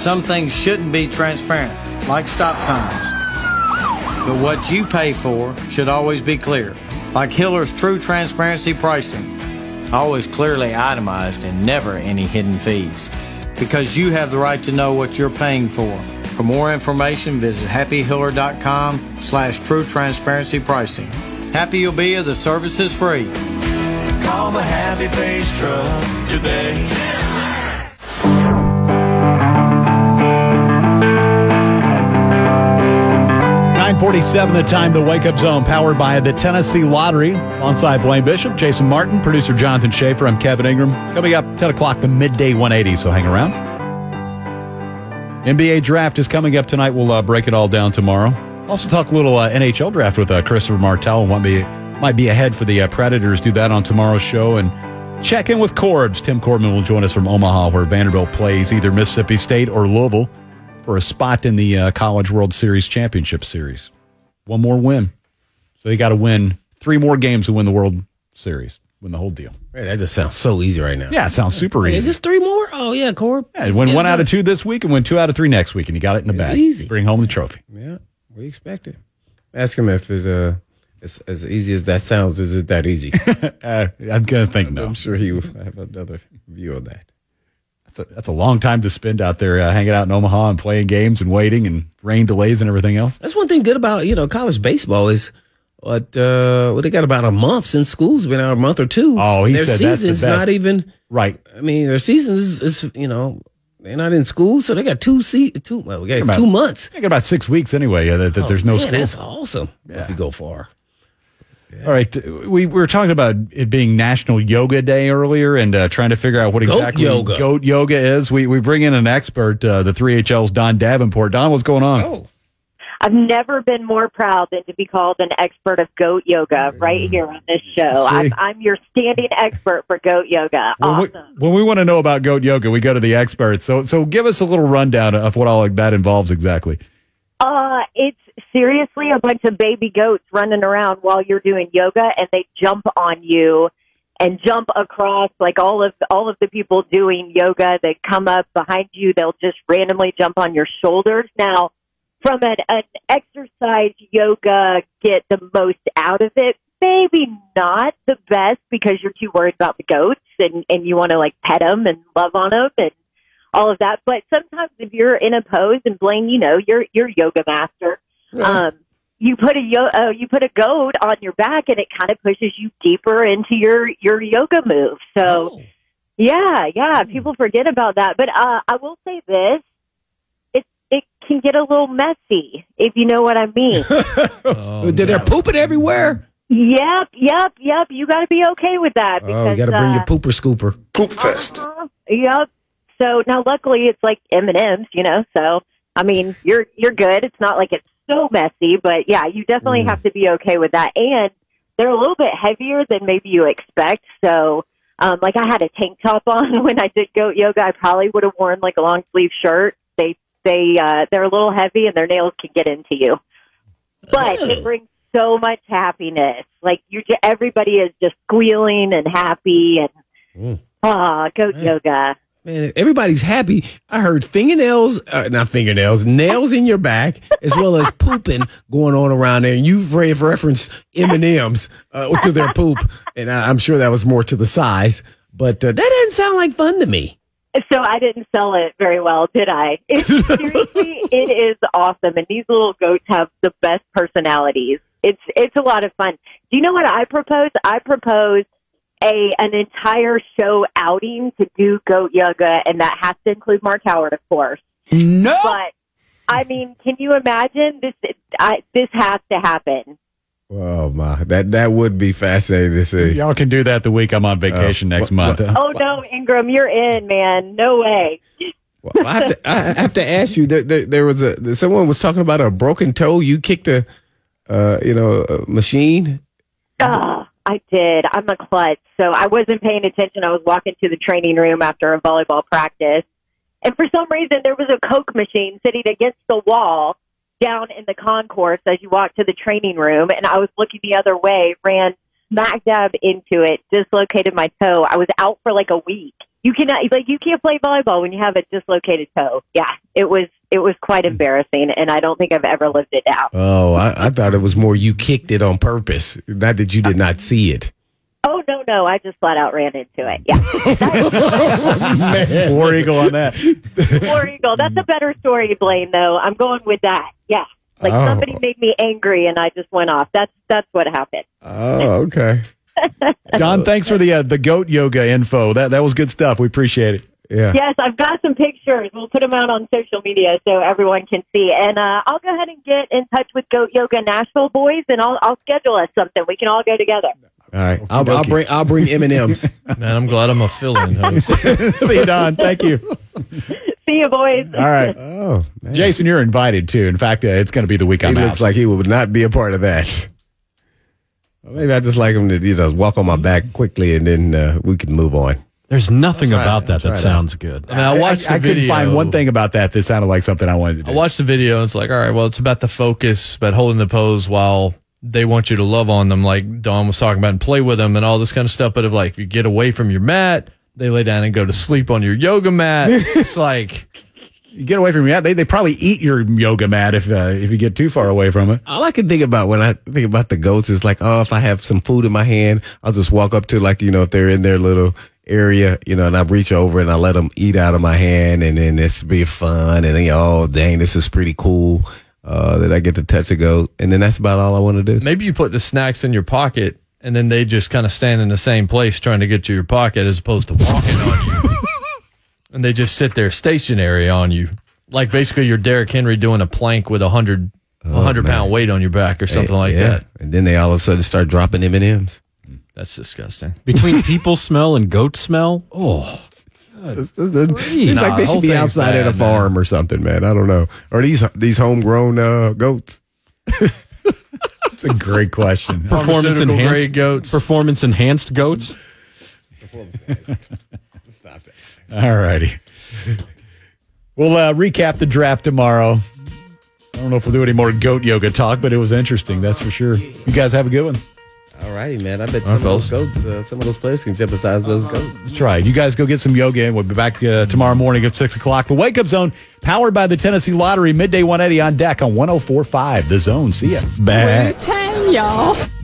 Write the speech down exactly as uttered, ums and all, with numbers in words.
Some things shouldn't be transparent, like stop signs. But what you pay for should always be clear, like Hiller's True Transparency Pricing. Always clearly itemized and never any hidden fees. Because you have the right to know what you're paying for. For more information, visit happyhiller.com slash true transparency pricing. Happy you'll be if the service is free. Call the Happy Face Truck today. nine forty-seven the time, the Wake Up Zone, powered by the Tennessee Lottery. Alongside Blaine Bishop, Jason Martin, producer Jonathan Schaefer, I'm Kevin Ingram. Coming up ten o'clock, the midday one eighty, so hang around. N B A draft is coming up tonight. We'll uh, break it all down tomorrow. Also talk a little uh, N H L draft with uh, Christopher Martell. Might be, might be ahead for the uh, Predators. Do that on tomorrow's show. And check in with Corbs. Tim Corbin will join us from Omaha, where Vanderbilt plays either Mississippi State or Louisville for a spot in the uh, College World Series Championship Series. One more win. So they got to win three more games to win the World Series, win the whole deal. Man, that just sounds so easy right now. Yeah, it sounds super Hey, easy. is this three more? Oh, yeah, Corb. Yeah, win one out of two this week and win two out of three next week, and you got it in the It's bag. easy. Bring home the trophy. Yeah, we expect it. Ask him if it's uh, as, as easy as that sounds, is it that easy? uh, I'm going to think no. I'm sure he will have another view of that. That's a, that's a long time to spend out there uh, hanging out in Omaha and playing games and waiting and rain delays and everything else. That's one thing good about, you know, college baseball is what, uh, well, they got about a month since school's been out, a month or two. Oh, he their said that's the season's best. not even, Right. I mean, their season is, is, you know, they're not in school, so they got two se- two, well, we got About- two months. I think about six weeks anyway uh, that, that Oh, there's no man, school. That's awesome if you go far. All right. We, we were talking about it being National Yoga Day earlier and uh, trying to figure out what Goat exactly yoga. goat yoga is. We we bring in an expert, uh, the three H L's Don Davenport. Don, what's going on? Oh. I've never been more proud than to be called an expert of goat yoga right here on this show. See? I'm, I'm your standing expert for goat yoga. When we, Awesome. when we want to know about goat yoga, we go to the experts. So so give us a little rundown of what all that involves exactly. Uh, it's seriously a bunch of baby goats running around while you're doing yoga, and they jump on you and jump across, like all of all of the people doing yoga. They come up behind you. They'll just randomly jump on your shoulders. Now, from an, an exercise yoga, get the most out of it. Maybe not the best because you're too worried about the goats and, and you want to like pet them and love on them and all of that. But sometimes if you're in a pose, and Blaine, you know, you're you're yoga master. Um, you put a yo- uh, you put a goat on your back, and it kind of pushes you deeper into your your yoga move. So, Oh. yeah, yeah, people forget about that. But uh, I will say this: it it can get a little messy, if you know what I mean. Oh, Did they poop it everywhere? Yep, yep, yep. You got to be okay with that because Oh, you got to bring uh, your pooper scooper. Poop Fest. uh-huh, yep. So now, luckily, it's like M and M's, you know. So I mean, you're you're good. It's not like it's so messy, but yeah, you definitely Mm. have to be okay with that. And they're a little bit heavier than maybe you expect. So, um, like I had a tank top on when I did goat yoga. I probably would have worn like a long sleeve shirt. They they uh, they're a little heavy, and their nails can get into you. But Oh. it brings so much happiness. Like you, ju- everybody is just squealing and happy, and Mm. ah, goat Man. yoga. Man, everybody's happy. I heard fingernails, uh, not fingernails, nails in your back, as well as pooping going on around there. And you've re- referenced M and M's uh, to their poop, and I- I'm sure that was more to the size. But uh, that didn't sound like fun to me. So I didn't sell it very well, did I? It's, seriously, it is awesome, and these little goats have the best personalities. It's it's a lot of fun. Do you know what I propose? I propose a an entire show outing to do goat yoga, and that has to include Mark Howard, of course. No. But I mean, can you imagine this? I, this has to happen. Oh my, that that would be fascinating to see. Y'all can do that the week I'm on vacation Uh, next wh- month. wh- Oh no, Ingram, you're in, man. No way. Well, I, have to, I have to ask you. There, there, there was a someone was talking about a broken toe. You kicked a, uh, you know, a machine. Ah, I did. I'm a klutz. So I wasn't paying attention. I was walking to the training room after a volleyball practice. And for some reason, there was a Coke machine sitting against the wall down in the concourse as you walk to the training room. And I was looking the other way, ran smack dab into it, dislocated my toe. I was out for like a week. you cannot, like, you can't play volleyball when you have a dislocated toe. Yeah, it was, it was quite embarrassing, and I don't think I've ever lived it down. Oh, I, I thought it was more you kicked it on purpose, not that you did not see it. Oh, no, no, I just flat out ran into it. Yeah. Man, War Eagle on that. War Eagle. That's a better story, Blaine, though. I'm going with that. Yeah. Like, Oh. somebody made me angry, and I just went off. That's that's what happened. Oh, okay. Don, thanks for the uh, the goat yoga info. That that was good stuff. We appreciate it. Yeah. Yes, I've got some pictures. We'll put them out on social media so everyone can see. And uh, I'll go ahead and get in touch with Goat Yoga Nashville boys, and I'll I'll schedule us something. We can all go together. All right. I'll, I'll bring I'll bring M and M's. Man, I'm glad I'm a fill-in host. See you, Don. Thank you. See you, boys. All right. Oh, man. Jason, you're invited, too. In fact, uh, it's going to be the week He I'm looks out. like he would not be a part of that. Well, maybe I just like him to you know walk on my back quickly, and then uh, we can move on. There's nothing That's right. about that that That's right. sounds good. I mean, I watched I, I the couldn't video. find one thing about that that sounded like something I wanted to do. I watched the video, and it's like, all right, well, it's about the focus, about holding the pose while they want you to love on them, like Dawn was talking about, and play with them and all this kind of stuff. But if, like, if you get away from your mat, they lay down and go to sleep on your yoga mat. It's like, You get away from your mat. They, they probably eat your yoga mat if uh, if you get too far away from it. All I can think about when I think about the goats is like, oh, if I have some food in my hand, I'll just walk up to, like, you know, if they're in their little area, you know, and I reach over and I let them eat out of my hand, and then this be fun, and then, oh, dang, this is pretty cool uh, that I get to touch a goat, and then that's about all I want to do. maybe you put the snacks in your pocket, and then they just kind of stand in the same place trying to get to your pocket as opposed to walking on you. And they just sit there stationary on you. Like basically you're Derrick Henry doing a plank with a hundred, a hundred pound weight on your back or something like Yeah. that. And then they all of a sudden start dropping M and M's. That's disgusting. Between people smell and goat smell, oh, It seems Nah, like they the whole should be thing's outside at a bad, farm or something, man. I don't know. Or these these homegrown uh, goats. It's a great question. performance Pharmaceutical enhanced grade goats. Performance enhanced goats. All righty. We'll uh, recap the draft tomorrow. I don't know if we'll do any more goat yoga talk, but it was interesting, that's for sure. You guys have a good one. All righty, man. I bet some of those goats, uh, some of those players can jump besides those goats. That's right. You guys go get some yoga, and we'll be back uh, tomorrow morning at six o'clock. The Wake Up Zone, powered by the Tennessee Lottery, midday one eighty on deck on one oh four point five. The Zone. See ya. Bad. Tell y'all.